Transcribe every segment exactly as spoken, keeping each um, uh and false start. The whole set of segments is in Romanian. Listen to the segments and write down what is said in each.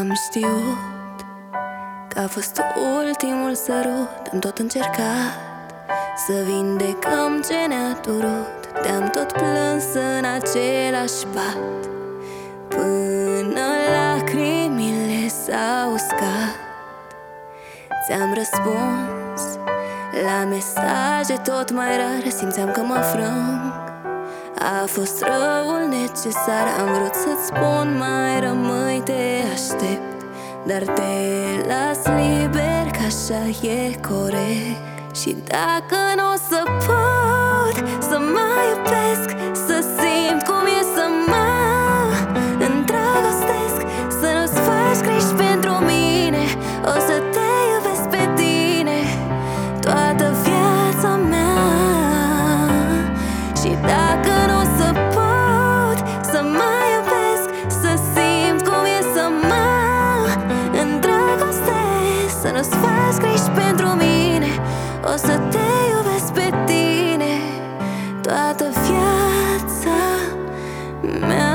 am știut că a fost ultimul sărut, am tot încercat să vindecăm ce ne-a durut. Te-am tot plâns în același pat, până lacrimile s-au uscat. Ți-am răspuns la mesaje tot mai rare, simțeam că mă frâng. A fost răul necesar, am vrut să-ți spun mai rămâi, te aștept, dar te las liber, că așa e corect. Și dacă n-o să pot să mă iubesc, să simt cum e să mă îndrăgostesc, să nu-ți faci griji pentru mine, o să te iubesc pe tine toată viața mea. Și dacă n-o să pot să mă iubesc, să simt cum e să mă îndrăgostesc, să nu-ți faci griji pentru mine, o să te iubesc pe tine toată viața mea.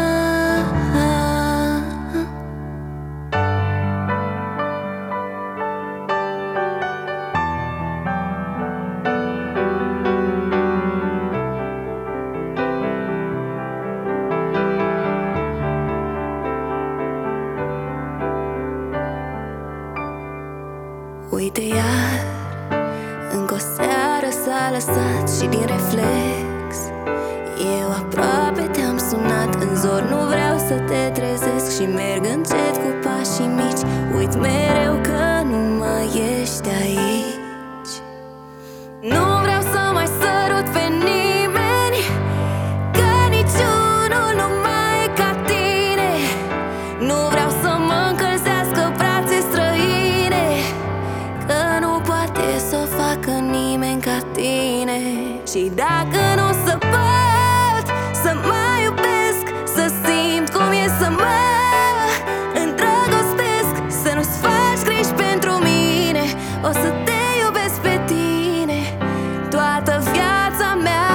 Uite iar, încă o seară s-a lăsat și din reflex eu aproape te-am sunat. În zor nu vreau să te trezesc și merg încet cu pașii mici. Uit mereu că nu mai ești aici. Nu vreau să mai sărut pe nimeni, că niciunul nu mai e ca tine. Nu vreau să mă încălzească brațe străine, că nu poate să o facă nimeni ca tine. Și dacă nu o să pot să mă iubesc, să simt cum e să mă îndrăgostesc, să nu-ți faci griji pentru mine, o să te iubesc pe tine toată viața mea.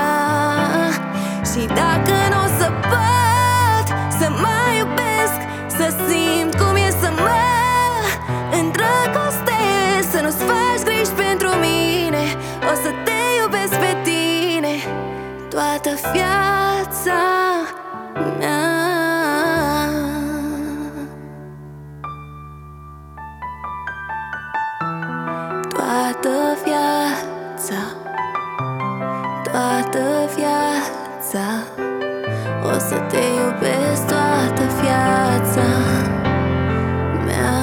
Și dacă nu o să pot să mă iubesc, să simt cum e să mă îndrăgostesc, să nu-ți faci griji pentru mine, o să te iubesc pe tine toată viața mea. Toată viața, toată viața, o să te iubesc toată viața mea.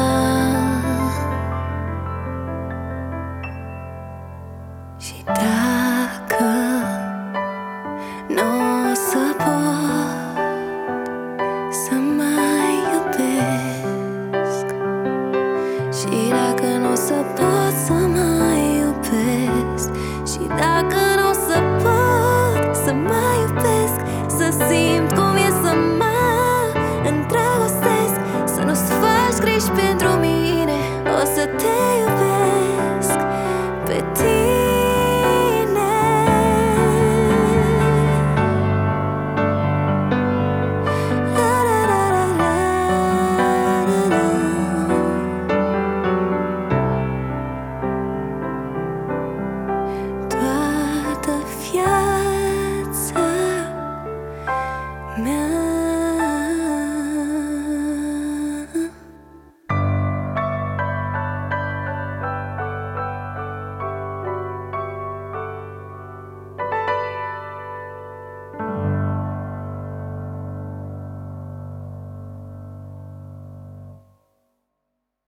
Și dacă n-o să pot să mai iubesc, și dacă n-o să pot